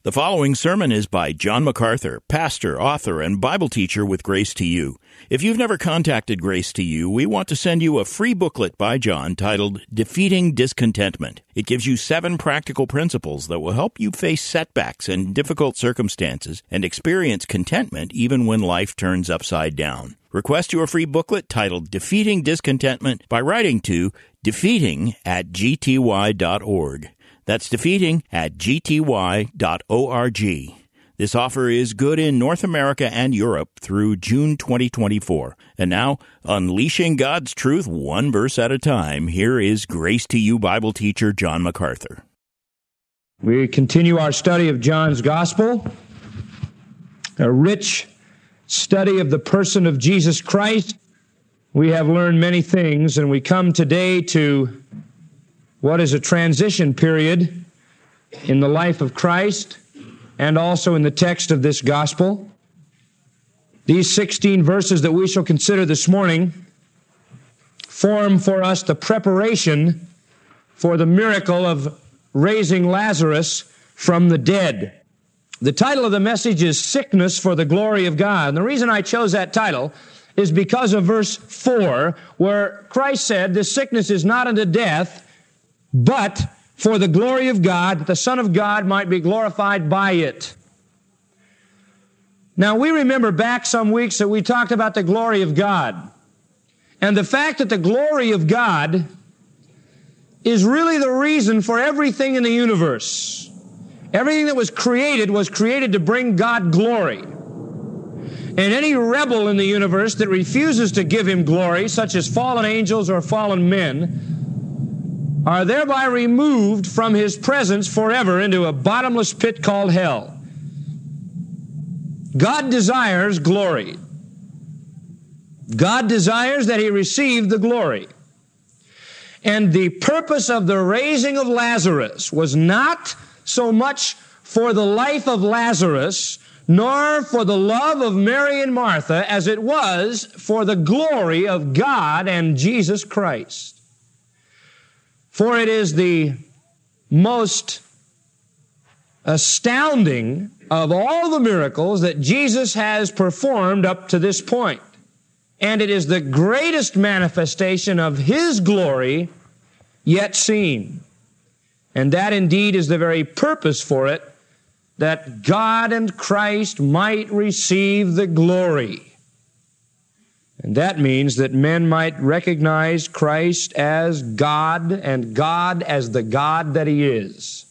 The following sermon is by John MacArthur, pastor, author, and Bible teacher with Grace to You. If you've never contacted Grace to You, we want to send you a free booklet by John titled Defeating Discontentment. It gives you 7 practical principles that will help you face setbacks and difficult circumstances and experience contentment even when life turns upside down. Request your free booklet titled Defeating Discontentment by writing to defeating@gty.org. That's defeating@gty.org. This offer is good in North America and Europe through June 2024. And now, unleashing God's truth one verse at a time, here is Grace to You Bible teacher John MacArthur. We continue our study of John's Gospel, a rich study of the person of Jesus Christ. We have learned many things, and we come today to what is a transition period in the life of Christ and also in the text of this gospel. These 16 verses that we shall consider this morning form for us the preparation for the miracle of raising Lazarus from the dead. The title of the message is Sickness for the Glory of God. And the reason I chose that title is because of verse 4, where Christ said, "This sickness is not unto death, but for the glory of God, that the Son of God might be glorified by it." Now, we remember back some weeks that we talked about the glory of God, and the fact that the glory of God is really the reason for everything in the universe. Everything that was created to bring God glory. And any rebel in the universe that refuses to give Him glory, such as fallen angels or fallen men, are thereby removed from His presence forever into a bottomless pit called hell. God desires glory. God desires that He receive the glory. And the purpose of the raising of Lazarus was not so much for the life of Lazarus, nor for the love of Mary and Martha, as it was for the glory of God and Jesus Christ. For it is the most astounding of all the miracles that Jesus has performed up to this point. And it is the greatest manifestation of His glory yet seen. And that indeed is the very purpose for it, that God and Christ might receive the glory. And that means that men might recognize Christ as God and God as the God that He is.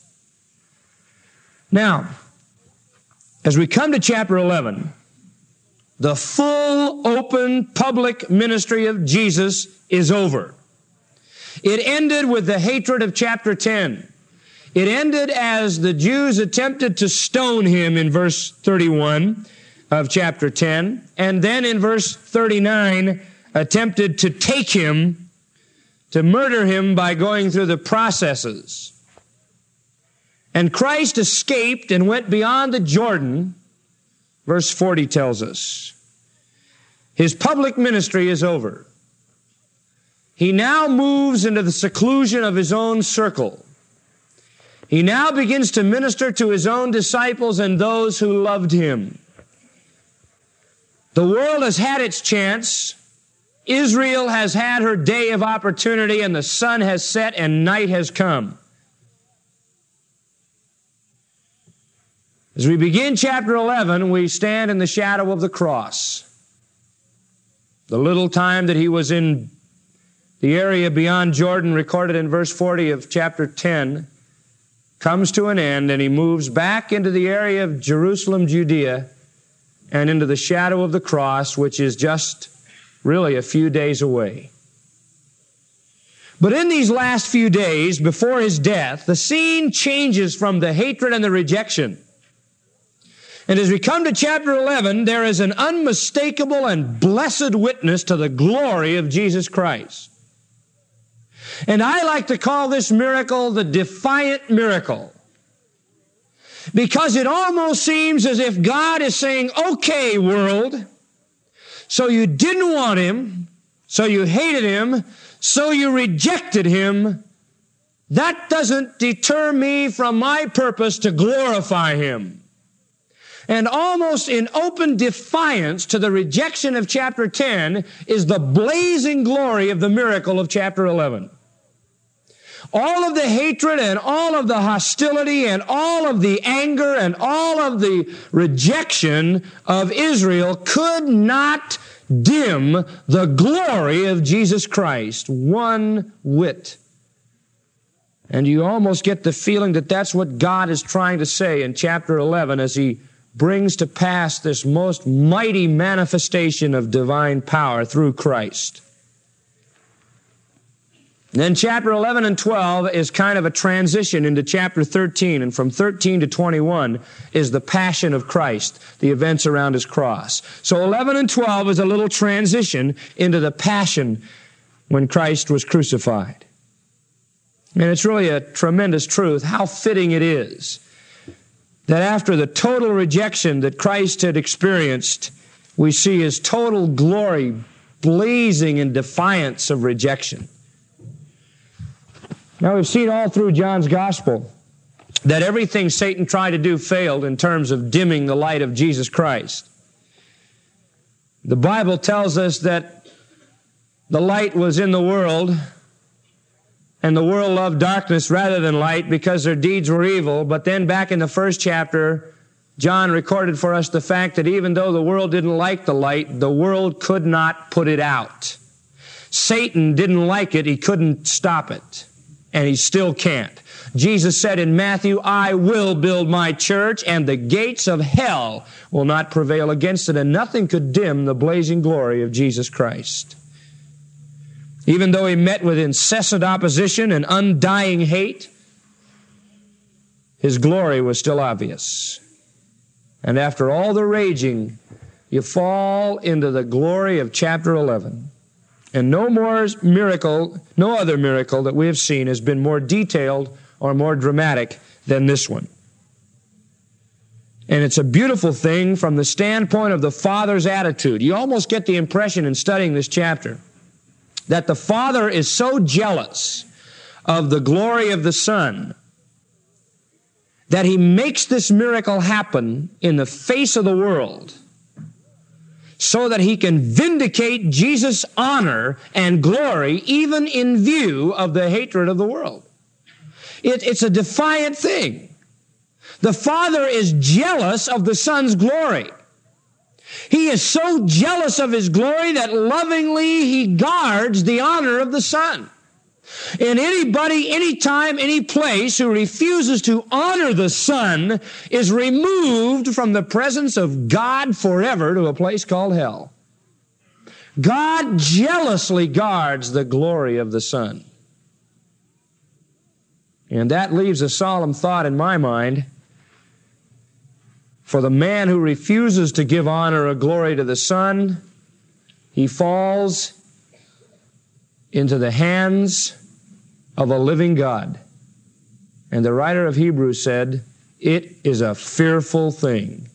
Now, as we come to chapter 11, the full, open, public ministry of Jesus is over. It ended with the hatred of chapter 10. It ended as the Jews attempted to stone Him in verse 31 of chapter 10, and then in verse 39 attempted to take Him, to murder Him by going through the processes. And Christ escaped and went beyond the Jordan, verse 40 tells us. His public ministry is over. He now moves into the seclusion of His own circle. He now begins to minister to His own disciples and those who loved Him. The world has had its chance. Israel has had her day of opportunity, and the sun has set and night has come. As we begin chapter 11, we stand in the shadow of the cross. The little time that He was in the area beyond Jordan, recorded in verse 40 of chapter 10, comes to an end, and He moves back into the area of Jerusalem, Judea, and into the shadow of the cross, which is just really a few days away. But in these last few days before His death, the scene changes from the hatred and the rejection. And as we come to chapter 11, there is an unmistakable and blessed witness to the glory of Jesus Christ. And I like to call this miracle the defiant miracle, because it almost seems as if God is saying, "Okay, world, so you didn't want Him, so you hated Him, so you rejected Him, that doesn't deter me from my purpose to glorify Him. And almost in open defiance to the rejection of chapter 10 is the blazing glory of the miracle of chapter 11. All of the hatred and all of the hostility and all of the anger and all of the rejection of Israel could not dim the glory of Jesus Christ one whit. And you almost get the feeling that that's what God is trying to say in chapter 11 as He brings to pass this most mighty manifestation of divine power through Christ. Then chapter 11 and 12 is kind of a transition into chapter 13, and from 13 to 21 is the passion of Christ, the events around His cross. So 11 and 12 is a little transition into the passion when Christ was crucified. And it's really a tremendous truth, how fitting it is that after the total rejection that Christ had experienced, we see His total glory blazing in defiance of rejection. Now, we've seen all through John's Gospel that everything Satan tried to do failed in terms of dimming the light of Jesus Christ. The Bible tells us that the light was in the world, and the world loved darkness rather than light because their deeds were evil. But then back in the first chapter, John recorded for us the fact that even though the world didn't like the light, the world could not put it out. Satan didn't like it. He couldn't stop it. And he still can't. Jesus said in Matthew, I will build my church, and the gates of hell will not prevail against it, and nothing could dim the blazing glory of Jesus Christ. Even though He met with incessant opposition and undying hate, His glory was still obvious. And after all the raging, you fall into the glory of chapter 11. And no other miracle that we have seen has been more detailed or more dramatic than this one. And it's a beautiful thing from the standpoint of the Father's attitude. You almost get the impression in studying this chapter that the Father is so jealous of the glory of the Son that He makes this miracle happen in the face of the world so that He can vindicate Jesus' honor and glory even in view of the hatred of the world. It's a defiant thing. The Father is jealous of the Son's glory. He is so jealous of His glory that lovingly He guards the honor of the Son. And anybody, anytime, any place who refuses to honor the Son is removed from the presence of God forever to a place called hell. God jealously guards the glory of the Son. And that leaves a solemn thought in my mind. For the man who refuses to give honor or glory to the Son, he falls into the hands of a living God. And the writer of Hebrews said, it is a fearful thing.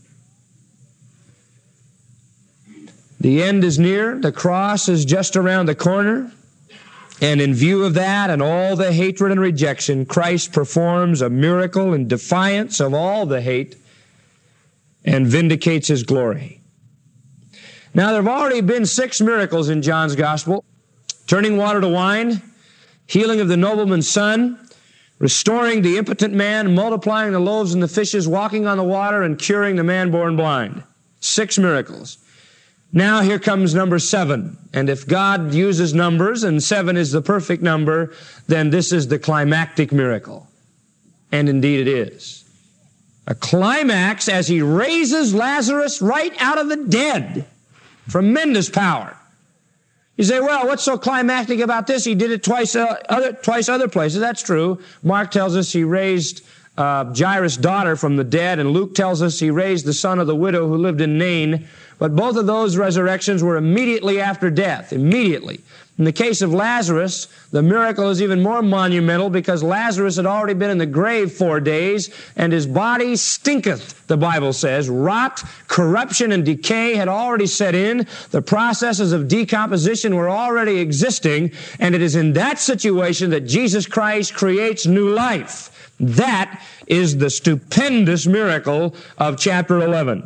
The end is near. The cross is just around the corner. And in view of that and all the hatred and rejection, Christ performs a miracle in defiance of all the hate and vindicates His glory. Now, there have already been 6 miracles in John's Gospel: turning water to wine, healing of the nobleman's son, restoring the impotent man, multiplying the loaves and the fishes, walking on the water, and curing the man born blind. 6 miracles. Now here comes number 7. And if God uses numbers, and 7 is the perfect number, then this is the climactic miracle. And indeed it is. A climax as He raises Lazarus right out of the dead. Tremendous power. You say, well, what's so climactic about this? He did it twice other places. That's true. Mark tells us He raised Jairus' daughter from the dead, and Luke tells us He raised the son of the widow who lived in Nain. But both of those resurrections were immediately after death. Immediately. In the case of Lazarus, the miracle is even more monumental because Lazarus had already been in the grave 4 days, and his body stinketh, the Bible says. Rot, corruption, and decay had already set in. The processes of decomposition were already existing, and it is in that situation that Jesus Christ creates new life. That is the stupendous miracle of chapter 11.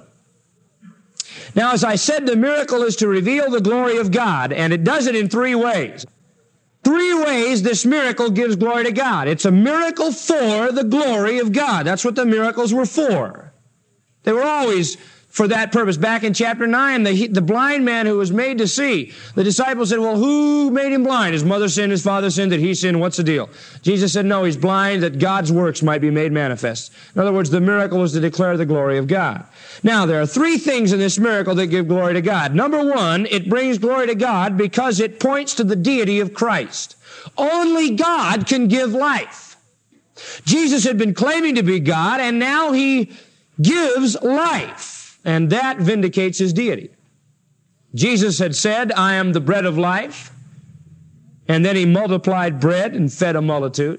Now, as I said, the miracle is to reveal the glory of God, and it does it in 3 ways. 3 ways this miracle gives glory to God. It's a miracle for the glory of God. That's what the miracles were for. They were always for that purpose. Back in chapter 9, the blind man who was made to see, the disciples said, well, who made him blind? His mother sinned, his father sinned, did he sin? What's the deal? Jesus said, no, he's blind that God's works might be made manifest. In other words, the miracle was to declare the glory of God. Now, there are 3 things in this miracle that give glory to God. Number 1, it brings glory to God because it points to the deity of Christ. Only God can give life. Jesus had been claiming to be God, and now he gives life. And that vindicates his deity. Jesus had said, I am the bread of life. And then he multiplied bread and fed a multitude.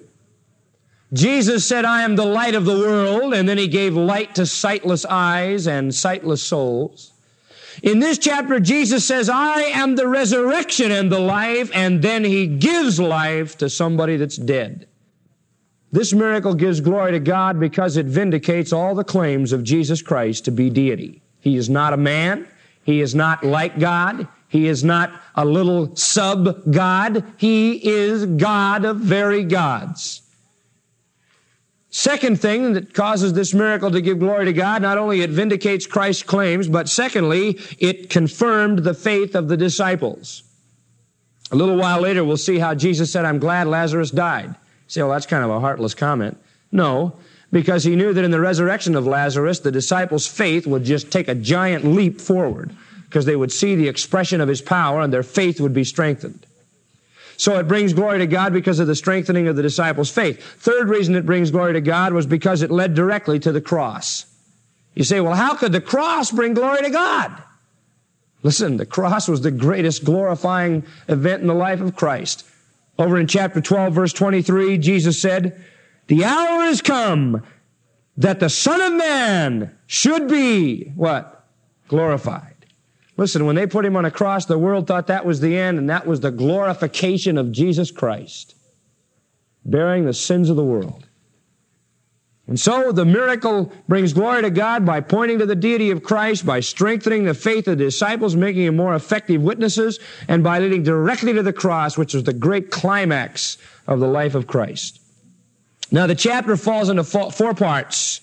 Jesus said, I am the light of the world. And then he gave light to sightless eyes and sightless souls. In this chapter, Jesus says, I am the resurrection and the life. And then he gives life to somebody that's dead. This miracle gives glory to God because it vindicates all the claims of Jesus Christ to be deity. He is not a man. He is not like God. He is not a little sub-God. He is God of very gods. Second thing that causes this miracle to give glory to God, not only it vindicates Christ's claims, but secondly, it confirmed the faith of the disciples. A little while later, we'll see how Jesus said, I'm glad Lazarus died. Say, well, that's kind of a heartless comment. No, because he knew that in the resurrection of Lazarus, the disciples' faith would just take a giant leap forward because they would see the expression of his power and their faith would be strengthened. So it brings glory to God because of the strengthening of the disciples' faith. Third reason it brings glory to God was because it led directly to the cross. You say, well, how could the cross bring glory to God? Listen, the cross was the greatest glorifying event in the life of Christ. Over in chapter 12, verse 23, Jesus said, the hour is come that the Son of Man should be, what? Glorified. Listen, when they put him on a cross, the world thought that was the end, and that was the glorification of Jesus Christ, bearing the sins of the world. And so the miracle brings glory to God by pointing to the deity of Christ, by strengthening the faith of the disciples, making them more effective witnesses, and by leading directly to the cross, which was the great climax of the life of Christ. Now the chapter falls into 4 parts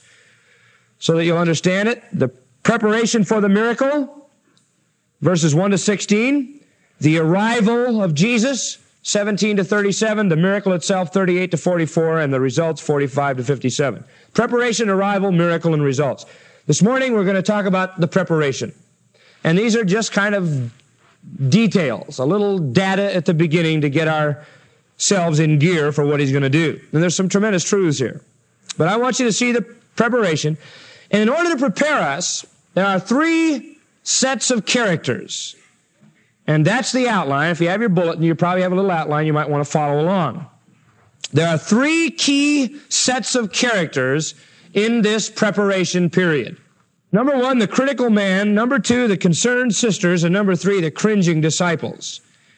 so that you'll understand it. The preparation for the miracle, verses 1 to 16. The arrival of Jesus, 17 to 37, the miracle itself, 38 to 44, and the results, 45 to 57. Preparation, arrival, miracle, and results. This morning we're going to talk about the preparation. And these are just kind of details, a little data at the beginning to get ourselves in gear for what he's going to do. And there's some tremendous truths here. But I want you to see the preparation. And in order to prepare us, there are 3 sets of characters. And that's the outline. If you have your bulletin, you probably have a little outline you might want to follow along. There are 3 key sets of characters in this preparation period. Number 1, the critical man. Number 2, the concerned sisters. And number 3, the cringing disciples.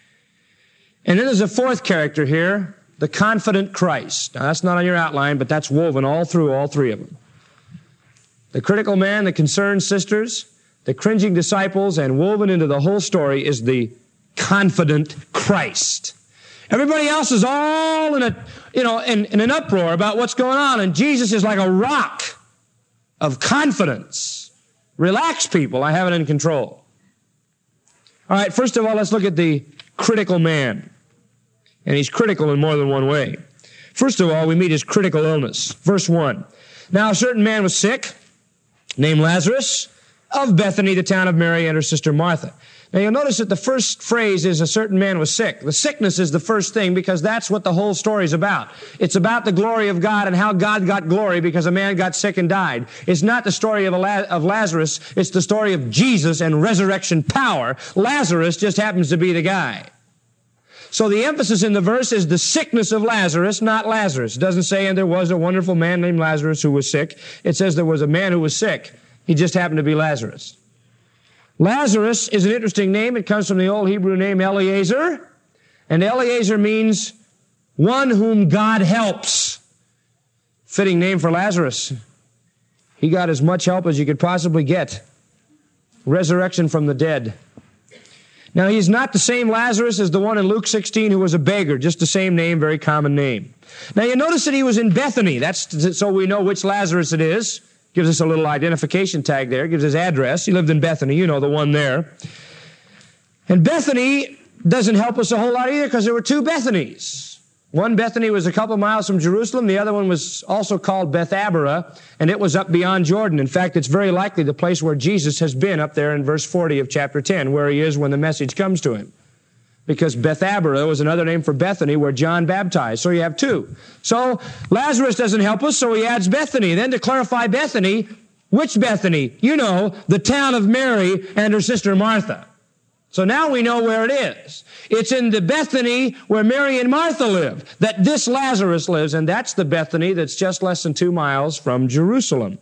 And then there's a 4th character here, the confident Christ. Now, that's not on your outline, but that's woven all through all 3 of them. The critical man, the concerned sisters, the cringing disciples, and woven into the whole story is the confident Christ. Everybody else is all in an uproar about what's going on, and Jesus is like a rock of confidence. Relax, people, I have it in control. All right, first of all, let's look at the critical man. And he's critical in more than one way. First of all, we meet his critical illness. Verse 1. Now a certain man was sick, named Lazarus, of Bethany, the town of Mary, and her sister Martha. Now you'll notice that the first phrase is a certain man was sick. The sickness is the first thing because that's what the whole story is about. It's about the glory of God and how God got glory because a man got sick and died. It's not the story of Lazarus. It's the story of Jesus and resurrection power. Lazarus just happens to be the guy. So the emphasis in the verse is the sickness of Lazarus, not Lazarus. It doesn't say, and there was a wonderful man named Lazarus who was sick. It says there was a man who was sick. He just happened to be Lazarus. Lazarus is an interesting name. It comes from the old Hebrew name Eliezer. And Eliezer means one whom God helps. Fitting name for Lazarus. He got as much help as you could possibly get. Resurrection from the dead. Now, he's not the same Lazarus as the one in Luke 16 who was a beggar. Just the same name, very common name. Now, you notice that he was in Bethany. That's so we know which Lazarus it is. Gives us a little identification tag there. Gives his address. He lived in Bethany. You know, the one there. And Bethany doesn't help us a whole lot either because there were two Bethanies. One Bethany was a couple miles from Jerusalem. The other one was also called Bethabara, and it was up beyond Jordan. In fact, it's very likely the place where Jesus has been up there in verse 40 of chapter 10, where he is when the message comes to him. Because Bethabara was another name for Bethany, where John baptized. So you have two. So Lazarus doesn't help us, so he adds Bethany. Then to clarify Bethany, which Bethany? You know, the town of Mary and her sister Martha. So now we know where it is. It's in the Bethany where Mary and Martha live that this Lazarus lives, and that's the Bethany that's just less than 2 miles from Jerusalem.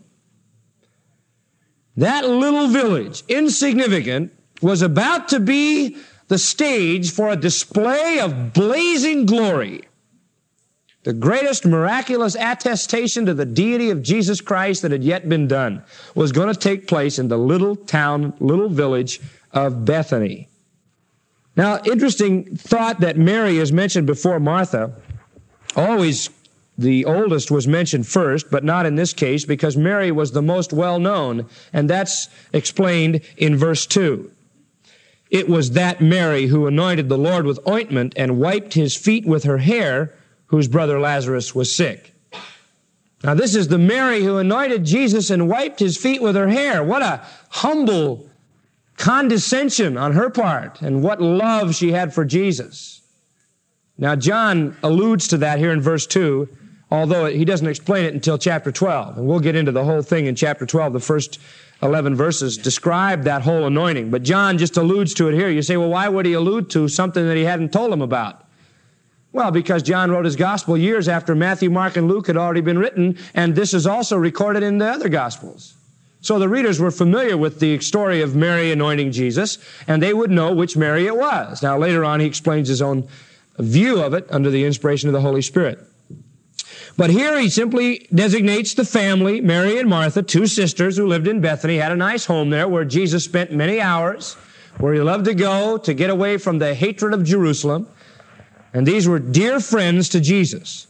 That little village, insignificant, was about to be the stage for a display of blazing glory. The greatest miraculous attestation to the deity of Jesus Christ that had yet been done was going to take place in the little town, little village of Bethany. Now, interesting thought that Mary is mentioned before Martha. Always the oldest was mentioned first, but not in this case because Mary was the most well-known, and that's explained in verse 2. It was that Mary who anointed the Lord with ointment and wiped his feet with her hair, whose brother Lazarus was sick. Now, this is the Mary who anointed Jesus and wiped his feet with her hair. What a humble condescension on her part, and what love she had for Jesus. Now, John alludes to that here in verse 2, although he doesn't explain it until chapter 12. And we'll get into the whole thing in chapter 12. The first 11 verses describe that whole anointing. But John just alludes to it here. You say, well, why would he allude to something that he hadn't told them about? Well, because John wrote his gospel years after Matthew, Mark, and Luke had already been written, and this is also recorded in the other gospels. So the readers were familiar with the story of Mary anointing Jesus, and they would know which Mary it was. Now, later on, he explains his own view of it under the inspiration of the Holy Spirit. But here he simply designates the family, Mary and Martha, two sisters who lived in Bethany, had a nice home there where Jesus spent many hours, where he loved to go to get away from the hatred of Jerusalem. And these were dear friends to Jesus.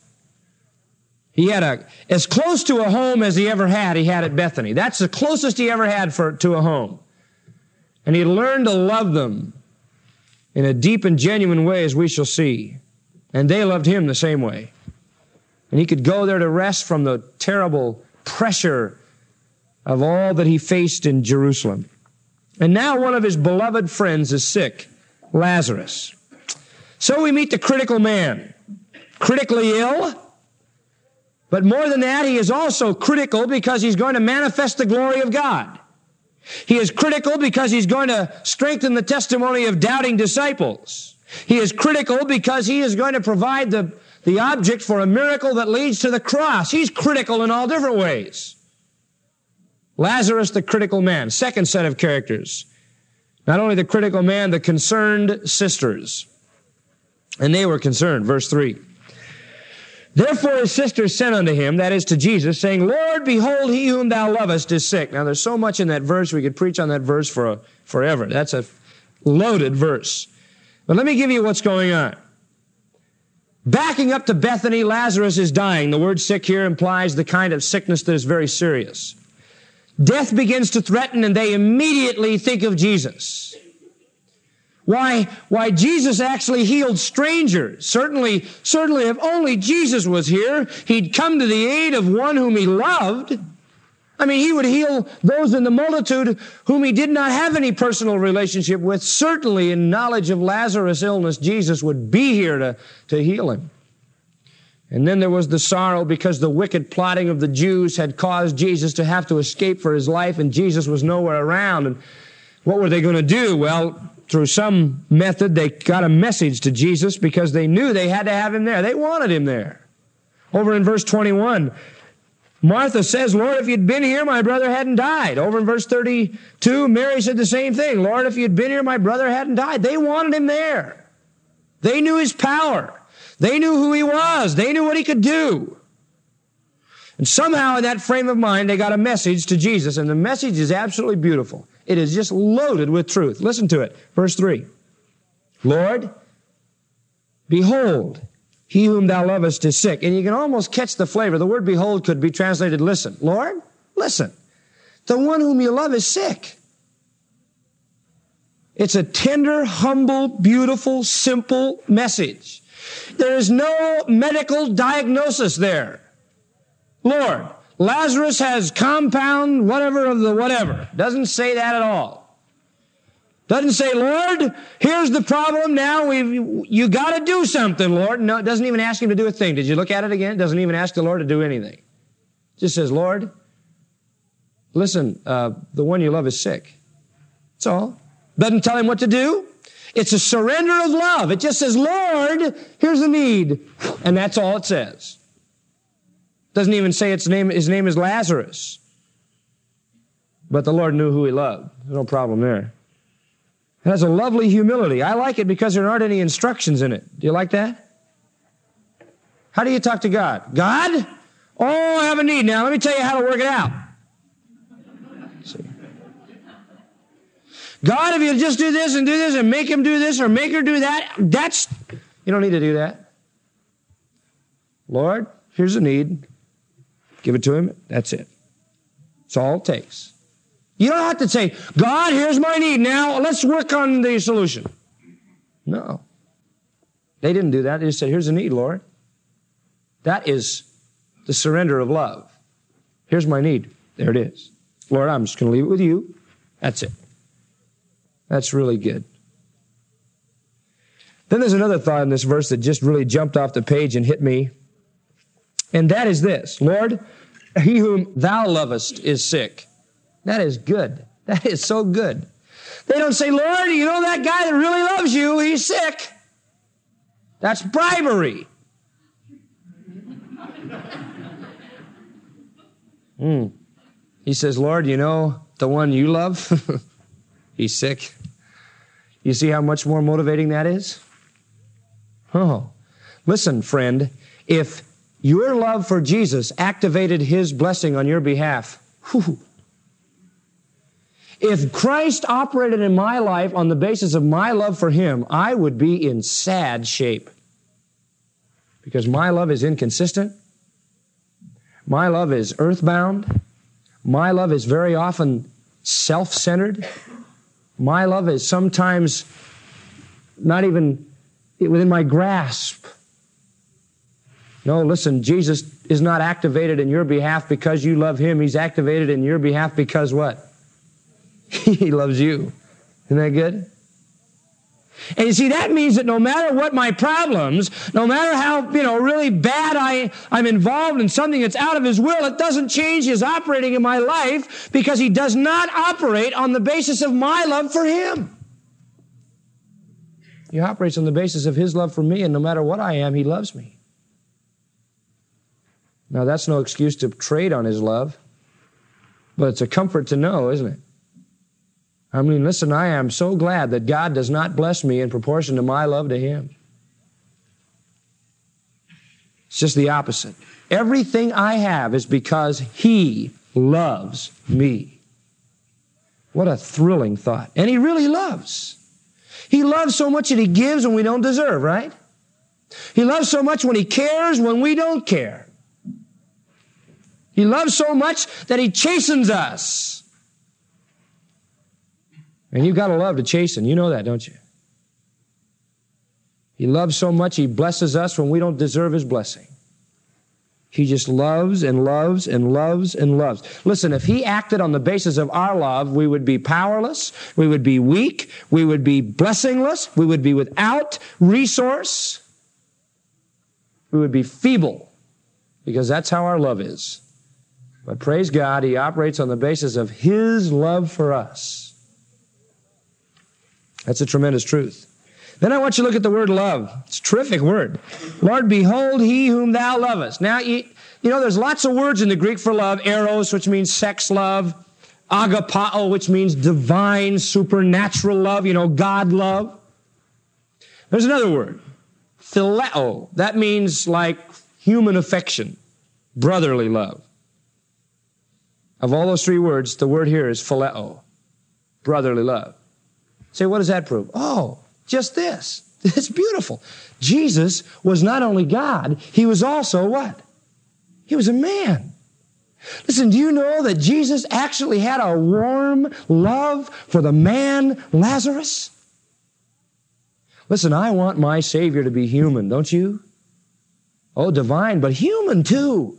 He had as close to a home as he ever had, he had at Bethany. That's the closest he ever had to a home. And he learned to love them in a deep and genuine way, as we shall see. And they loved him the same way. And he could go there to rest from the terrible pressure of all that he faced in Jerusalem. And now one of his beloved friends is sick, Lazarus. So we meet the critical man, critically ill. But more than that, he is also critical because he's going to manifest the glory of God. He is critical because he's going to strengthen the testimony of doubting disciples. He is critical because he is going to provide the object for a miracle that leads to the cross. He's critical in all different ways. Lazarus, the critical man. Second set of characters. Not only the critical man, the concerned sisters. And they were concerned. Verse 3. Therefore his sisters sent unto him, that is to Jesus, saying, Lord, behold, he whom thou lovest is sick. Now there's so much in that verse, we could preach on that verse forever. That's a loaded verse. But let me give you what's going on. Backing up to Bethany, Lazarus is dying. The word sick here implies the kind of sickness that is very serious. Death begins to threaten, and they immediately think of Jesus. Why Jesus actually healed strangers. Certainly, if only Jesus was here, he'd come to the aid of one whom he loved. I mean, he would heal those in the multitude whom he did not have any personal relationship with. Certainly, in knowledge of Lazarus' illness, Jesus would be here to heal him. And then there was the sorrow because the wicked plotting of the Jews had caused Jesus to have to escape for his life, and Jesus was nowhere around. And what were they going to do? Well, through some method, they got a message to Jesus because they knew they had to have him there. They wanted him there. Over in verse 21, Martha says, Lord, if you'd been here, my brother hadn't died. Over in verse 32, Mary said the same thing. Lord, if you'd been here, my brother hadn't died. They wanted him there. They knew his power. They knew who he was. They knew what he could do. And somehow in that frame of mind, they got a message to Jesus, and the message is absolutely beautiful. It is just loaded with truth. Listen to it. Verse 3. Lord, behold, he whom thou lovest is sick. And you can almost catch the flavor. The word behold could be translated listen. Lord, listen. The one whom you love is sick. It's a tender, humble, beautiful, simple message. There is no medical diagnosis there. Lord, Lazarus has compound whatever of the whatever. Doesn't say that at all. Doesn't say, Lord, here's the problem now. You got to do something, Lord. No, it doesn't even ask him to do a thing. Did you look at it again? It doesn't even ask the Lord to do anything. It just says, Lord, listen, the one you love is sick. That's all. Doesn't tell him what to do. It's a surrender of love. It just says, Lord, here's the need. And that's all it says. Doesn't even say his name is Lazarus. But the Lord knew who he loved. No problem there. It has a lovely humility. I like it because there aren't any instructions in it. Do you like that? How do you talk to God? God? Oh, I have a need now. Let me tell you how to work it out. See. God, if you just do this and make him do this or make her do that, you don't need to do that. Lord, here's a need. Give it to him. That's it. That's all it takes. You don't have to say, God, here's my need. Now let's work on the solution. No. They didn't do that. They just said, here's the need, Lord. That is the surrender of love. Here's my need. There it is. Lord, I'm just going to leave it with you. That's it. That's really good. Then there's another thought in this verse that just really jumped off the page and hit me. And that is this. Lord, he whom thou lovest is sick. That is good. That is so good. They don't say, Lord, you know that guy that really loves you, he's sick. That's bribery. He says, Lord, you know the one you love? He's sick. You see how much more motivating that is? Oh, listen, friend, if your love for Jesus activated his blessing on your behalf, if Christ operated in my life on the basis of my love for him, I would be in sad shape. Because my love is inconsistent. My love is earthbound. My love is very often self-centered. My love is sometimes not even within my grasp. No, listen, Jesus is not activated in your behalf because you love him. He's activated in your behalf because what? He loves you. Isn't that good? And you see, that means that no matter what my problems, no matter how, really bad I'm involved in something that's out of his will, it doesn't change his operating in my life because he does not operate on the basis of my love for him. He operates on the basis of his love for me, and no matter what I am, he loves me. Now, that's no excuse to trade on his love, but it's a comfort to know, isn't it? I mean, listen, I am so glad that God does not bless me in proportion to my love to him. It's just the opposite. Everything I have is because he loves me. What a thrilling thought. And he really loves. He loves so much that he gives when we don't deserve, right? He loves so much when he cares when we don't care. He loves so much that he chastens us. And you've got to love to chasten. You know that, don't you? He loves so much, he blesses us when we don't deserve his blessing. He just loves and loves and loves and loves. Listen, if he acted on the basis of our love, we would be powerless, we would be weak, we would be blessingless, we would be without resource, we would be feeble, because that's how our love is. But praise God, he operates on the basis of his love for us. That's a tremendous truth. Then I want you to look at the word love. It's a terrific word. Lord, behold he whom thou lovest. Now, you know, there's lots of words in the Greek for love. Eros, which means sex love. Agapao, which means divine, supernatural love. You know, God love. There's another word. Phileo. That means like human affection. Brotherly love. Of all those three words, the word here is phileo. Brotherly love. Say, what does that prove? Oh, just this. It's beautiful. Jesus was not only God, he was also what? He was a man. Listen, do you know that Jesus actually had a warm love for the man Lazarus? Listen, I want my Savior to be human, don't you? Oh, divine, but human too.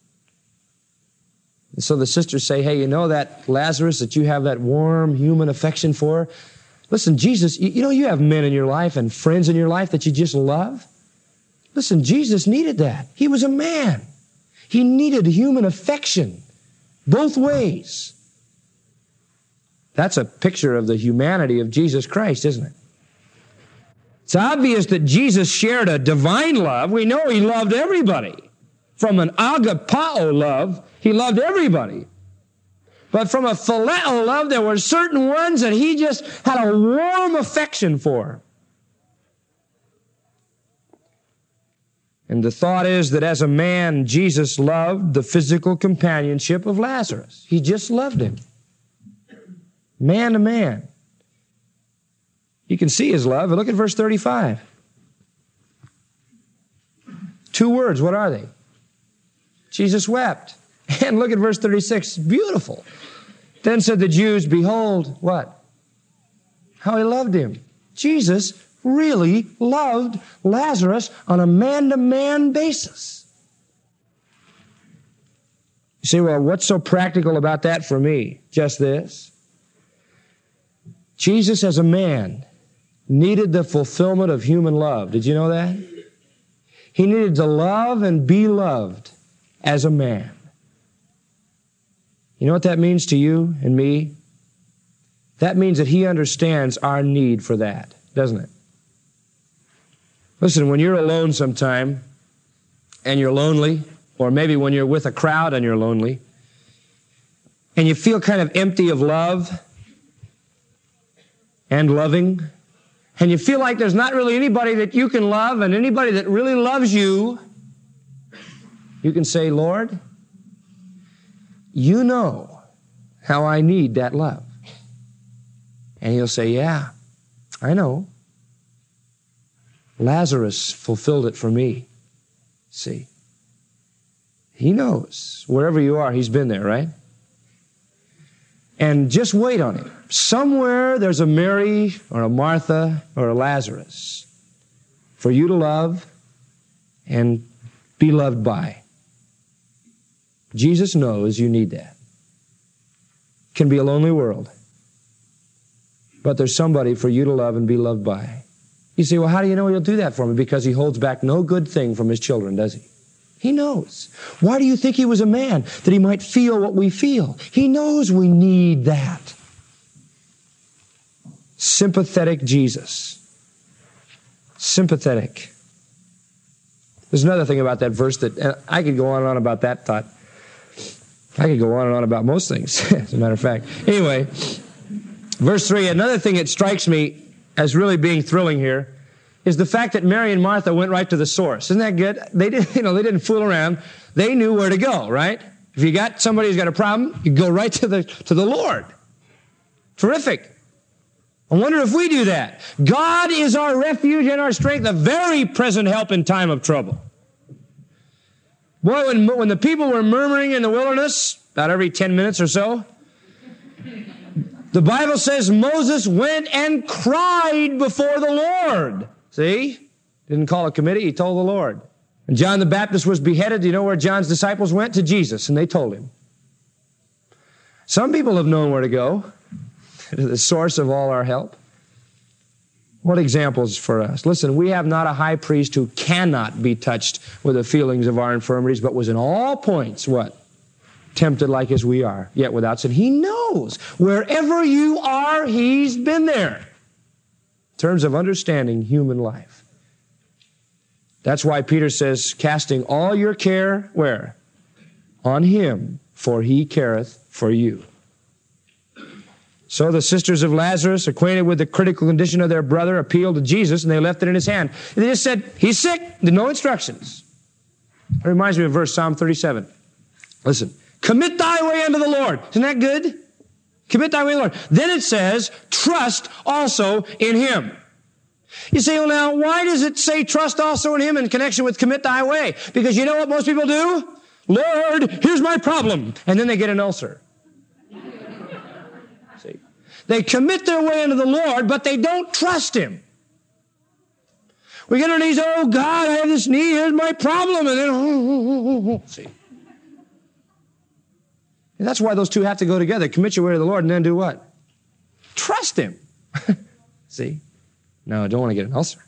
And so the sisters say, hey, you know that Lazarus that you have that warm human affection for? Listen, Jesus, you know you have men in your life and friends in your life that you just love? Listen, Jesus needed that. He was a man. He needed human affection both ways. That's a picture of the humanity of Jesus Christ, isn't it? It's obvious that Jesus shared a divine love. We know he loved everybody. From an agapao love, he loved everybody. But from a phileo love, there were certain ones that he just had a warm affection for. And the thought is that as a man, Jesus loved the physical companionship of Lazarus. He just loved him. Man to man. You can see his love. Look at verse 35. Two words, what are they? Jesus wept. And look at verse 36. Beautiful. Then said the Jews, behold, what? How he loved him. Jesus really loved Lazarus on a man-to-man basis. You say, well, what's so practical about that for me? Just this. Jesus as a man needed the fulfillment of human love. Did you know that? He needed to love and be loved as a man. You know what that means to you and me? That means that he understands our need for that, doesn't it? Listen, when you're alone sometime and you're lonely, or maybe when you're with a crowd and you're lonely, and you feel kind of empty of love and loving, and you feel like there's not really anybody that you can love and anybody that really loves you, you can say, Lord, you know how I need that love. And he'll say, yeah, I know. Lazarus fulfilled it for me. See? He knows. Wherever you are, he's been there, right? And just wait on him. Somewhere there's a Mary or a Martha or a Lazarus for you to love and be loved by. Jesus knows you need that. It can be a lonely world, but there's somebody for you to love and be loved by. You say, well, how do you know he'll do that for me? Because he holds back no good thing from his children, does he? He knows. Why do you think he was a man? That he might feel what we feel. He knows we need that. Sympathetic Jesus. Sympathetic. There's another thing about that verse that I could go on and on about that thought. I could go on and on about most things, as a matter of fact. Anyway, verse 3, another thing that strikes me as really being thrilling here is the fact that Mary and Martha went right to the source. Isn't that good? They didn't fool around. They knew where to go, right? If you got somebody who's got a problem, you go right to the Lord. Terrific. I wonder if we do that. God is our refuge and our strength, a very present help in time of trouble. Boy, when the people were murmuring in the wilderness, about every 10 minutes or so, the Bible says Moses went and cried before the Lord. See? Didn't call a committee, he told the Lord. And John the Baptist was beheaded. Do you know where John's disciples went? To Jesus, and they told him. Some people have known where to go, to the source of all our help. What examples for us? Listen, we have not a high priest who cannot be touched with the feelings of our infirmities, but was in all points, what? Tempted like as we are, yet without sin. He knows. Wherever you are, he's been there. terms of understanding human life. That's why Peter says, casting all your care, where? On him, for he careth for you. So the sisters of Lazarus, acquainted with the critical condition of their brother, appealed to Jesus, and they left it in his hand. They just said, he's sick. There's no instructions. It reminds me of verse Psalm 37. Listen, commit thy way unto the Lord. Isn't that good? Commit thy way to the Lord. Then it says, trust also in him. You say, well, now, why does it say trust also in him in connection with commit thy way? Because you know what most people do? Lord, here's my problem. And then they get an ulcer. See? They commit their way unto the Lord, but they don't trust him. We get on our knees, oh, God, I have this need, here's my problem. And then, see? And that's why those two have to go together. Commit your way to the Lord and then do what? Trust him. See? No, I don't want to get an ulcer.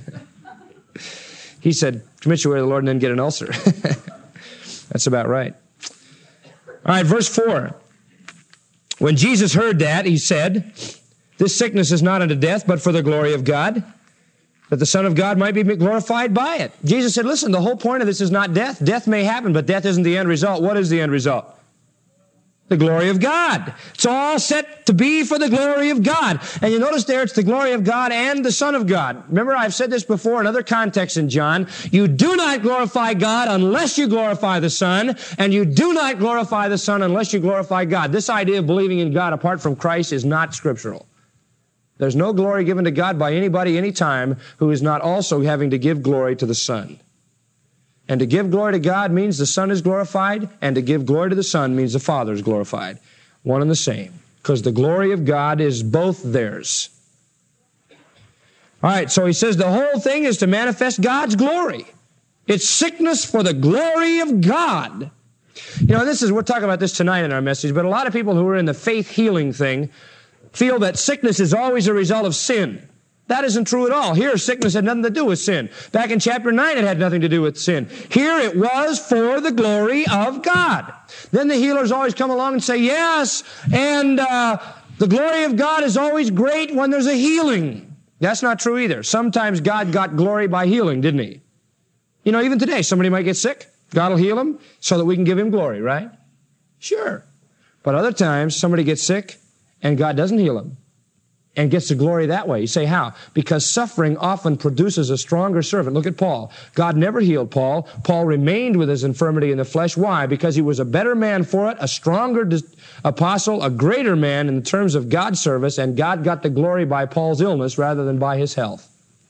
He said, commit your way to the Lord and then get an ulcer. That's about right. All right, verse 4. When Jesus heard that, he said, this sickness is not unto death, but for the glory of God, that the Son of God might be glorified by it. Jesus said, listen, the whole point of this is not death. Death may happen, but death isn't the end result. What is the end result? The glory of God. It's all set to be for the glory of God. And you notice there, it's the glory of God and the Son of God. Remember, I've said this before in other contexts in John. You do not glorify God unless you glorify the Son, and you do not glorify the Son unless you glorify God. This idea of believing in God apart from Christ is not scriptural. There's no glory given to God by anybody, anytime, who is not also having to give glory to the Son. And to give glory to God means the Son is glorified, and to give glory to the Son means the Father is glorified. One and the same. Because the glory of God is both theirs. All right, so he says the whole thing is to manifest God's glory. It's sickness for the glory of God. You know, we're talking about this tonight in our message, but a lot of people who are in the faith healing thing feel that sickness is always a result of sin. That isn't true at all. Here, sickness had nothing to do with sin. Back in chapter 9, it had nothing to do with sin. Here, it was for the glory of God. Then the healers always come along and say, yes, and the glory of God is always great when there's a healing. That's not true either. Sometimes God got glory by healing, didn't he? You know, even today, somebody might get sick. God will heal them so that we can give him glory, right? Sure. But other times, somebody gets sick and God doesn't heal them and gets the glory that way. You say, how? Because suffering often produces a stronger servant. Look at Paul. God never healed Paul. Paul remained with his infirmity in the flesh. Why? Because he was a better man for it, a stronger apostle, a greater man in terms of God's service, and God got the glory by Paul's illness rather than by his health.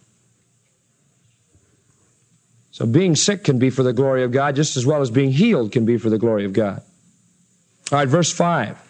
So being sick can be for the glory of God just as well as being healed can be for the glory of God. All right, verse 5.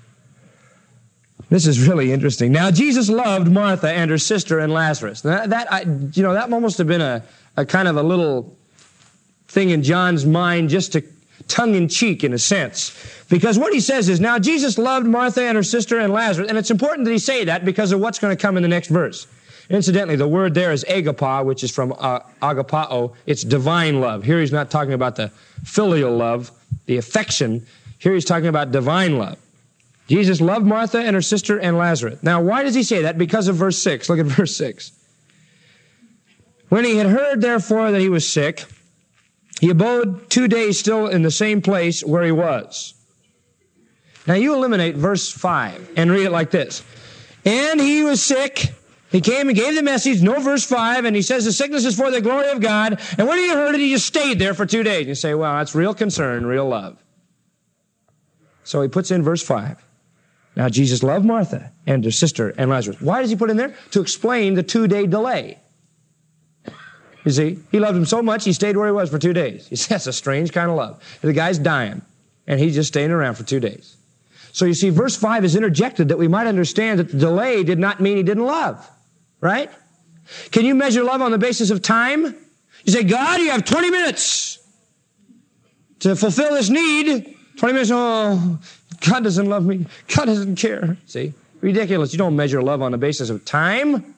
This is really interesting. Now, Jesus loved Martha and her sister and Lazarus. Now, that must have been a kind of a little thing in John's mind, just to tongue-in-cheek in a sense. Because what he says is, now Jesus loved Martha and her sister and Lazarus. And it's important that he say that because of what's going to come in the next verse. Incidentally, the word there is agapa, which is from agapao. It's divine love. Here he's not talking about the filial love, the affection. Here he's talking about divine love. Jesus loved Martha and her sister and Lazarus. Now, why does he say that? Because of verse 6. Look at verse 6. When he had heard, therefore, that he was sick, he abode 2 days still in the same place where he was. Now, you eliminate verse 5 and read it like this. And he was sick. He came and gave the message, no verse 5, and he says the sickness is for the glory of God. And when he heard it, he just stayed there for 2 days. You say, well, that's real concern, real love. So he puts in verse 5. Now, Jesus loved Martha and her sister and Lazarus. Why does he put in there? To explain the 2-day delay. You see, he loved him so much, he stayed where he was for 2 days. You see, that's a strange kind of love. The guy's dying, and he's just staying around for 2 days. So you see, verse 5 is interjected that we might understand that the delay did not mean he didn't love. Right? Can you measure love on the basis of time? You say, God, you have 20 minutes to fulfill this need. 20 minutes, oh, God doesn't love me. God doesn't care. See? Ridiculous. You don't measure love on the basis of time.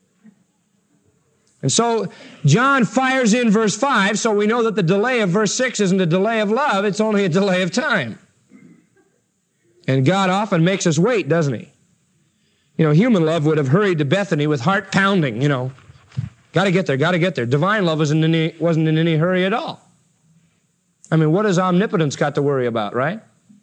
And so John fires in verse 5, so we know that the delay of verse 6 isn't a delay of love, it's only a delay of time. And God often makes us wait, doesn't he? Human love would have hurried to Bethany with heart pounding, Got to get there, got to get there. Divine love wasn't in any hurry at all. What has omnipotence got to worry about, right?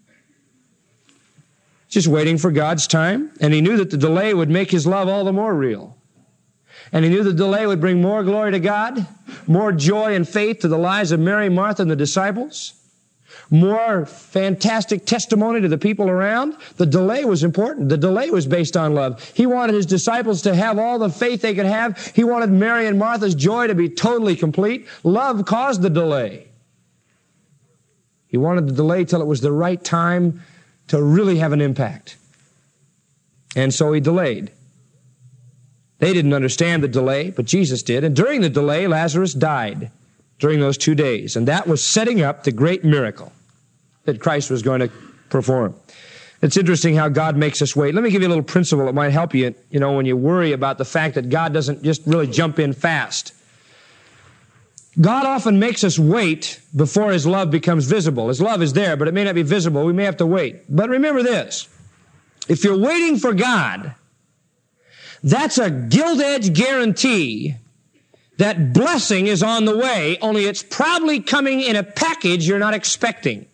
Just waiting for God's time. And he knew that the delay would make his love all the more real. And he knew the delay would bring more glory to God, more joy and faith to the lives of Mary, Martha, and the disciples, more fantastic testimony to the people around. The delay was important. The delay was based on love. He wanted his disciples to have all the faith they could have. He wanted Mary and Martha's joy to be totally complete. Love caused the delay. He wanted the delay till it was the right time to really have an impact. And so he delayed. They didn't understand the delay, but Jesus did. And during the delay, Lazarus died during those 2 days. And that was setting up the great miracle that Christ was going to perform. It's interesting how God makes us wait. Let me give you a little principle that might help you, when you worry about the fact that God doesn't just really jump in fast. God often makes us wait before his love becomes visible. His love is there, but it may not be visible. We may have to wait. But remember this. If you're waiting for God, that's a gilt-edged guarantee that blessing is on the way, only it's probably coming in a package you're not expecting.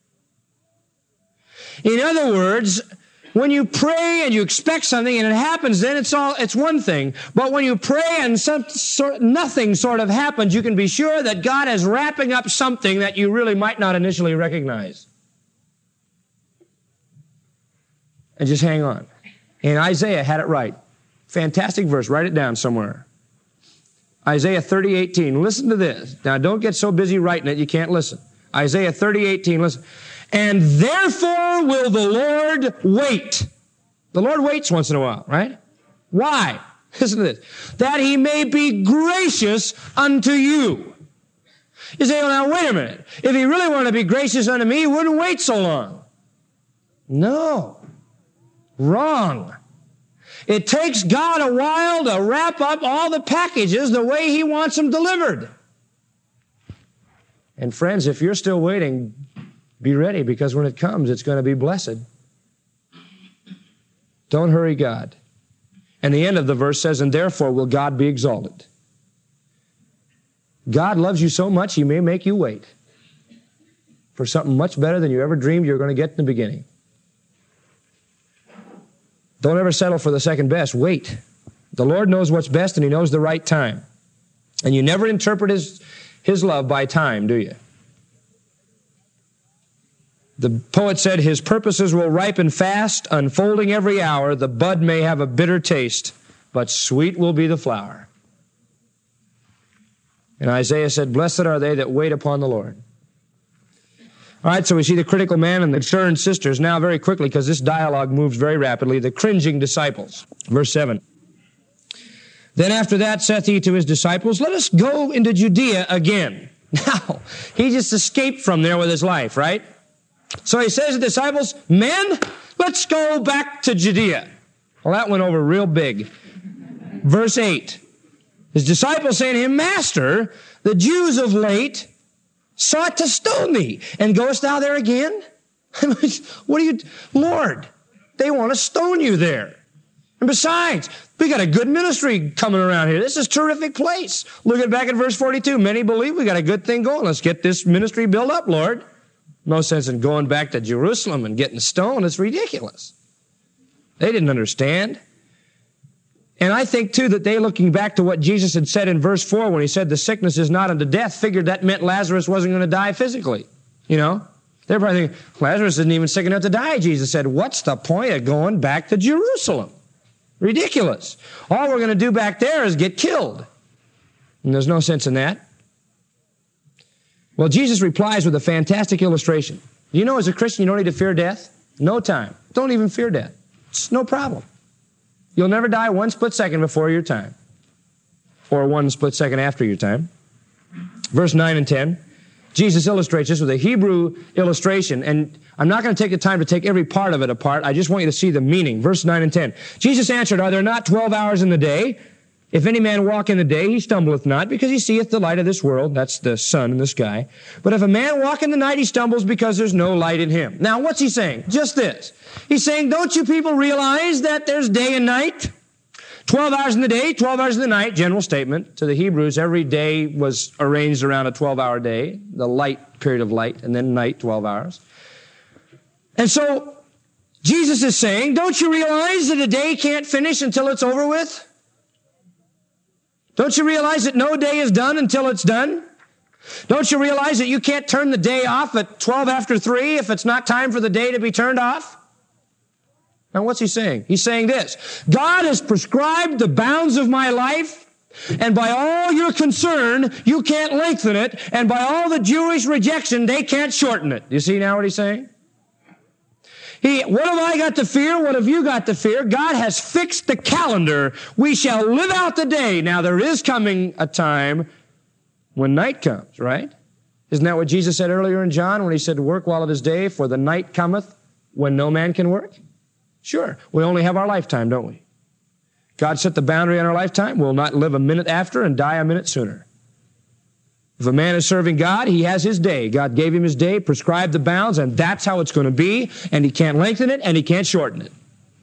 In other words, when you pray and you expect something and it happens, then it's one thing. But when you pray and nothing sort of happens, you can be sure that God is wrapping up something that you really might not initially recognize. And just hang on. And Isaiah had it right. Fantastic verse. Write it down somewhere. Isaiah 30:18. Listen to this. Now, don't get so busy writing it you can't listen. Isaiah 30:18. Listen. And therefore will the Lord wait. The Lord waits once in a while, right? Why? Listen to this. That he may be gracious unto you. You say, well, now, wait a minute. If he really wanted to be gracious unto me, he wouldn't wait so long. No. Wrong. It takes God a while to wrap up all the packages the way he wants them delivered. And friends, if you're still waiting, be ready, because when it comes, it's going to be blessed. Don't hurry God. And the end of the verse says, and therefore will God be exalted. God loves you so much, he may make you wait for something much better than you ever dreamed you were going to get in the beginning. Don't ever settle for the second best. Wait. The Lord knows what's best, and he knows the right time. And you never interpret his love by time, do you? The poet said, his purposes will ripen fast, unfolding every hour. The bud may have a bitter taste, but sweet will be the flower. And Isaiah said, blessed are they that wait upon the Lord. All right, so we see the critical man and the stern sisters. Now, very quickly, because this dialogue moves very rapidly, the cringing disciples. Verse 7. Then after that saith he to his disciples, let us go into Judea again. Now, he just escaped from there with his life, right? So he says to the disciples, men, let's go back to Judea. Well, that went over real big. Verse 8. His disciples say to him, Master, the Jews of late sought to stone thee, and goest thou there again? What are you, Lord, they want to stone you there. And besides, we got a good ministry coming around here. This is a terrific place. Look back at verse 42. Many believe we got a good thing going. Let's get this ministry built up, Lord. No sense in going back to Jerusalem and getting stoned. It's ridiculous. They didn't understand. And I think, too, that they, looking back to what Jesus had said in verse 4 when he said the sickness is not unto death, figured that meant Lazarus wasn't going to die physically. They're probably thinking, Lazarus isn't even sick enough to die. Jesus said, what's the point of going back to Jerusalem? Ridiculous. All we're going to do back there is get killed. And there's no sense in that. Well, Jesus replies with a fantastic illustration. As a Christian, you don't need to fear death. No time. Don't even fear death. It's no problem. You'll never die one split second before your time, or one split second after your time. Verse 9 and 10, Jesus illustrates this with a Hebrew illustration, and I'm not going to take the time to take every part of it apart. I just want you to see the meaning. Verse 9 and 10. Jesus answered, are there not 12 hours in the day? If any man walk in the day, he stumbleth not, because he seeth the light of this world. That's the sun in the sky. But if a man walk in the night, he stumbles because there's no light in him. Now, what's he saying? Just this. He's saying, don't you people realize that there's day and night? 12 hours in the day, 12 hours in the night, general statement. To the Hebrews, every day was arranged around a 12-hour day, the light period of light, and then night, 12 hours. And so, Jesus is saying, don't you realize that a day can't finish until it's over with? Don't you realize that no day is done until it's done? Don't you realize that you can't turn the day off at 12 after 3 if it's not time for the day to be turned off? Now, what's he saying? He's saying this. God has prescribed the bounds of my life, and by all your concern, you can't lengthen it, and by all the Jewish rejection, they can't shorten it. You see now what he's saying? What have I got to fear? What have you got to fear? God has fixed the calendar. We shall live out the day. Now, there is coming a time when night comes, right? Isn't that what Jesus said earlier in John when he said, work while it is day, for the night cometh when no man can work? Sure. We only have our lifetime, don't we? God set the boundary on our lifetime. We'll not live a minute after and die a minute sooner. If a man is serving God, he has his day. God gave him his day, prescribed the bounds, and that's how it's going to be, and he can't lengthen it, and he can't shorten it.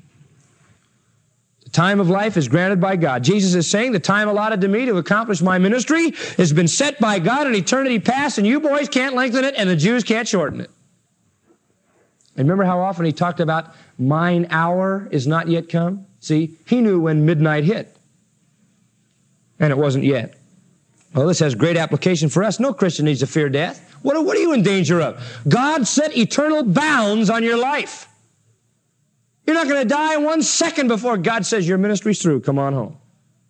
The time of life is granted by God. Jesus is saying the time allotted to me to accomplish my ministry has been set by God in eternity past, and you boys can't lengthen it, and the Jews can't shorten it. And remember how often he talked about mine hour is not yet come? See, he knew when midnight hit, and it wasn't yet. Well, this has great application for us. No Christian needs to fear death. What are you in danger of? God set eternal bounds on your life. You're not going to die 1 second before God says your ministry's through. Come on home.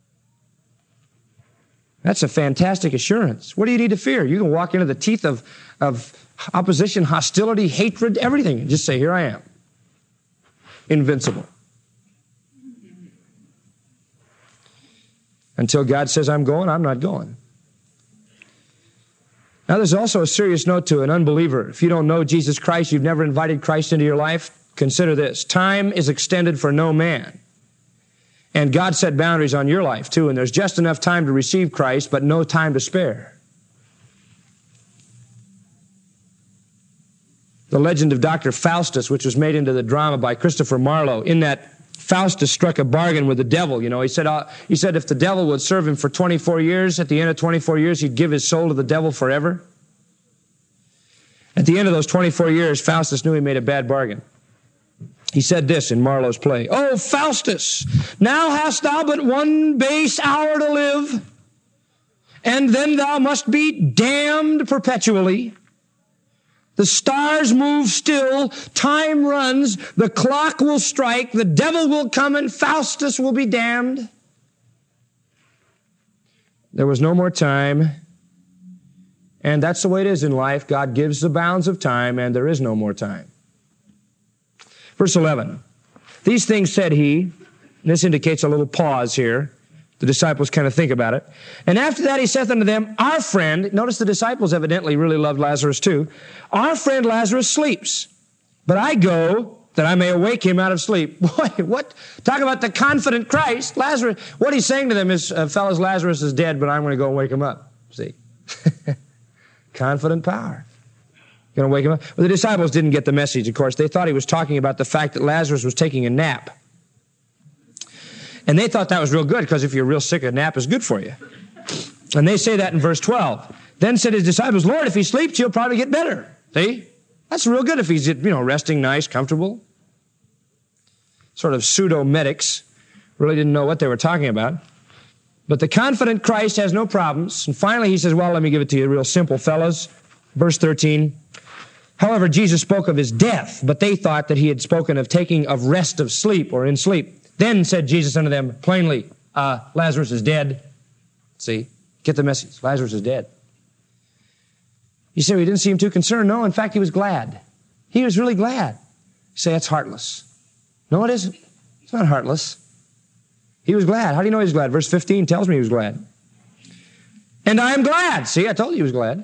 That's a fantastic assurance. What do you need to fear? You can walk into the teeth of opposition, hostility, hatred, everything, and just say, here I am. Invincible. Until God says I'm going, I'm not going. Now, there's also a serious note to an unbeliever. If you don't know Jesus Christ, you've never invited Christ into your life, consider this. Time is extended for no man. And God set boundaries on your life, too, and there's just enough time to receive Christ, but no time to spare. The legend of Dr. Faustus, which was made into the drama by Christopher Marlowe, in that Faustus struck a bargain with the devil. You know, he said if the devil would serve him for 24 years, at the end of 24 years, he'd give his soul to the devil forever. At the end of those 24 years, Faustus knew he made a bad bargain. He said this in Marlowe's play, "Oh, Faustus, now hast thou but 1 base hour to live, and then thou must be damned perpetually. The stars move still, time runs, the clock will strike, the devil will come, and Faustus will be damned." There was no more time, and that's the way it is in life. God gives the bounds of time, and there is no more time. Verse 11, "These things said he," and this indicates a little pause here. The disciples kind of think about it. "And after that he saith unto them, Our friend," notice the disciples evidently really loved Lazarus too, "Our friend Lazarus sleeps, but I go that I may awake him out of sleep." Boy, what? Talk about the confident Christ. Lazarus, what he's saying to them is, fellas, Lazarus is dead, but I'm going to go and wake him up. See? Confident power. Going to wake him up. Well, the disciples didn't get the message, of course. They thought he was talking about the fact that Lazarus was taking a nap. And they thought that was real good, because if you're real sick, a nap is good for you. And they say that in verse 12. "Then said his disciples, Lord, if he sleeps, he'll probably get better." See? That's real good if he's, resting nice, comfortable. Sort of pseudo-medics really didn't know what they were talking about. But the confident Christ has no problems. And finally he says, well, let me give it to you real simple, fellas. Verse 13. "However, Jesus spoke of his death, but they thought that he had spoken of taking of rest of sleep or in sleep. Then said Jesus unto them plainly, Lazarus is dead." See? Get the message. Lazarus is dead. You say, well, he didn't seem too concerned. No, in fact, he was glad. He was really glad. You say, that's heartless. No, it isn't. It's not heartless. He was glad. How do you know he was glad? Verse 15 tells me he was glad. "And I am glad." See, I told you he was glad.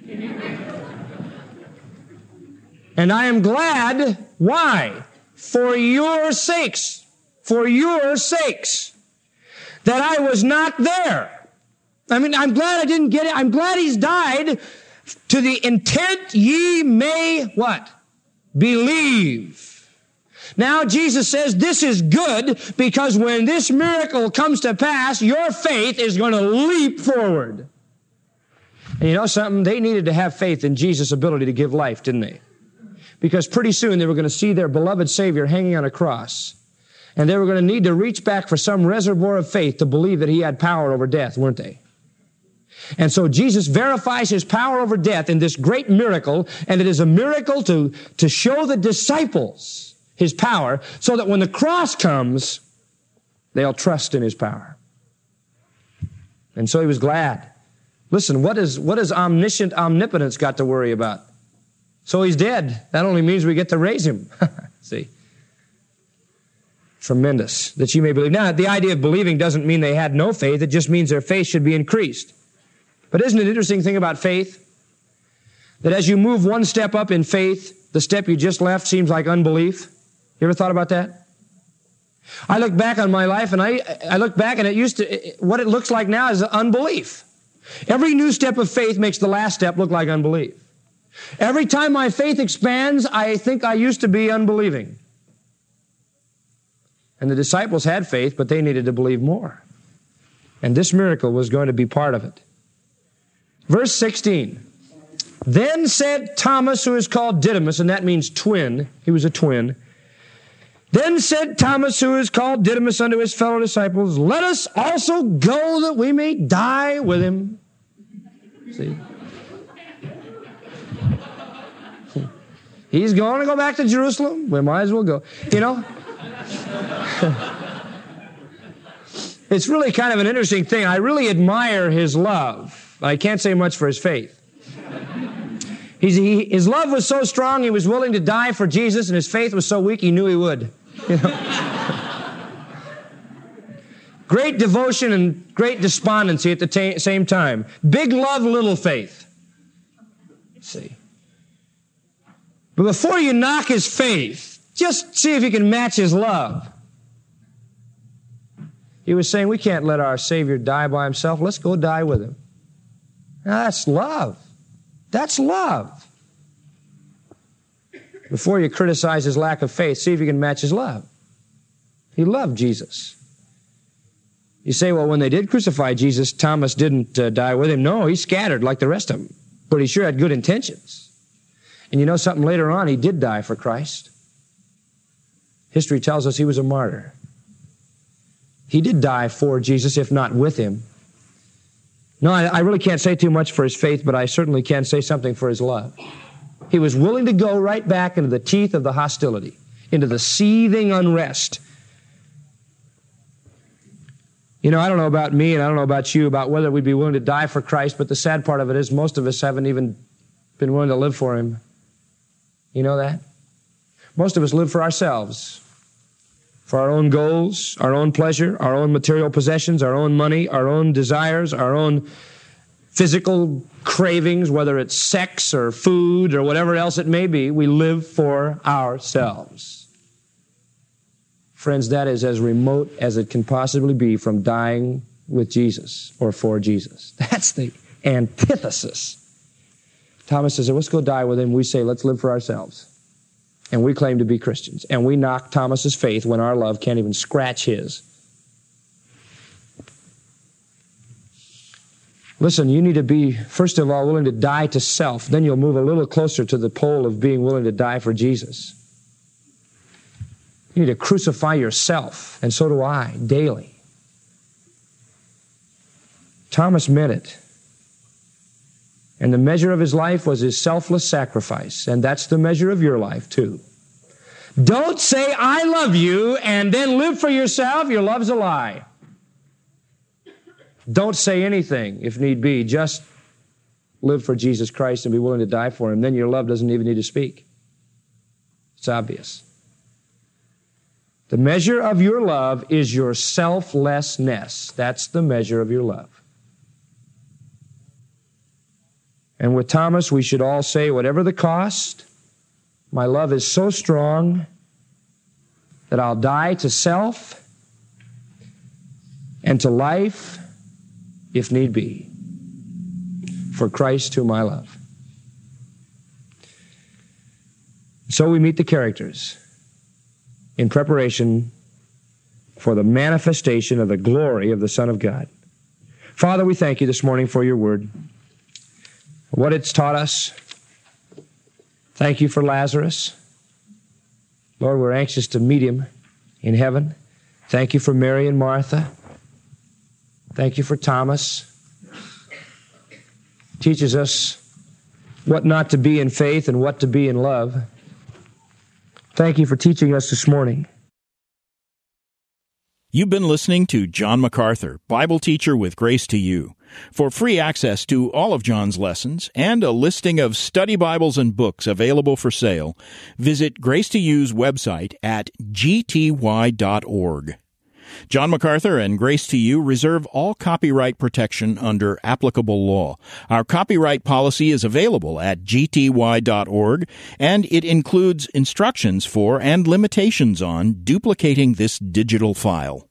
"And I am glad." Why? "For your sakes." For your sakes. that I was not there. I mean, I'm glad I didn't get it. I'm glad he's died to the intent ye may, what? Believe. Now Jesus says this is good because when this miracle comes to pass, your faith is going to leap forward. And you know something? They needed to have faith in Jesus' ability to give life, didn't they? Because pretty soon they were going to see their beloved Savior hanging on a cross. And they were going to need to reach back for some reservoir of faith to believe that he had power over death, weren't they? And so Jesus verifies his power over death in this great miracle, and it is a miracle to show the disciples his power, so that when the cross comes, they'll trust in his power. And so he was glad. Listen, what is omniscient omnipotence got to worry about? So he's dead. That only means we get to raise him. See? Tremendous. That you may believe. Now, the idea of believing doesn't mean they had no faith. It just means their faith should be increased. But isn't it an interesting thing about faith? That as you move one step up in faith, the step you just left seems like unbelief. You ever thought about that? I look back on my life, and I look back, and what it looks like now is unbelief. Every new step of faith makes the last step look like unbelief. Every time my faith expands, I think I used to be unbelieving. And the disciples had faith, but they needed to believe more. And this miracle was going to be part of it. Verse 16. Then said Thomas, who is called Didymus, and that means twin. He was a twin. Then said Thomas, who is called Didymus, unto his fellow disciples, let us also go that we may die with him. See? He's going to go back to Jerusalem. We might as well go. You know? It's really kind of an interesting thing. I really admire his love. I can't say much for his faith. His love was so strong, he was willing to die for Jesus, and his faith was so weak, he knew he would. You know? Great devotion and great despondency at the same time. Big love, little faith. See. But before you knock his faith, just see if you can match his love. He was saying, we can't let our Savior die by himself. Let's go die with him. Now, that's love. That's love. Before you criticize his lack of faith, see if you can match his love. He loved Jesus. You say, well, when they did crucify Jesus, Thomas didn't die with him. No, he scattered like the rest of them. But he sure had good intentions. And you know something? Later on, he did die for Christ. History tells us he was a martyr. He did die for Jesus, if not with him. No, I really can't say too much for his faith, but I certainly can say something for his love. He was willing to go right back into the teeth of the hostility, into the seething unrest. You know, I don't know about me, and I don't know about you, about whether we'd be willing to die for Christ, but the sad part of it is most of us haven't even been willing to live for him. You know that? Most of us live for ourselves, for our own goals, our own pleasure, our own material possessions, our own money, our own desires, our own physical cravings, whether it's sex or food or whatever else it may be. We live for ourselves. Friends, that is as remote as it can possibly be from dying with Jesus or for Jesus. That's the antithesis. Thomas says, let's go die with him. We say, let's live for ourselves. And we claim to be Christians. And we knock Thomas's faith when our love can't even scratch his. Listen, you need to be, first of all, willing to die to self. Then you'll move a little closer to the pole of being willing to die for Jesus. You need to crucify yourself, and so do I, daily. Thomas meant it. And the measure of his life was his selfless sacrifice. And that's the measure of your life, too. Don't say, I love you, and then live for yourself. Your love's a lie. Don't say anything, if need be. Just live for Jesus Christ and be willing to die for him. Then your love doesn't even need to speak. It's obvious. The measure of your love is your selflessness. That's the measure of your love. And with Thomas, we should all say, whatever the cost, my love is so strong that I'll die to self and to life, if need be, for Christ whom I love. So we meet the characters in preparation for the manifestation of the glory of the Son of God. Father, we thank you this morning for your word, what it's taught us. Thank you for Lazarus. Lord, we're anxious to meet him in heaven. Thank you for Mary and Martha. Thank you for Thomas. Teaches us what not to be in faith and what to be in love. Thank you for teaching us this morning. You've been listening to John MacArthur, Bible teacher with Grace to You. For free access to all of John's lessons and a listing of study Bibles and books available for sale, visit Grace to You's website at gty.org. John MacArthur and Grace to You reserve all copyright protection under applicable law. Our copyright policy is available at gty.org, and it includes instructions for and limitations on duplicating this digital file.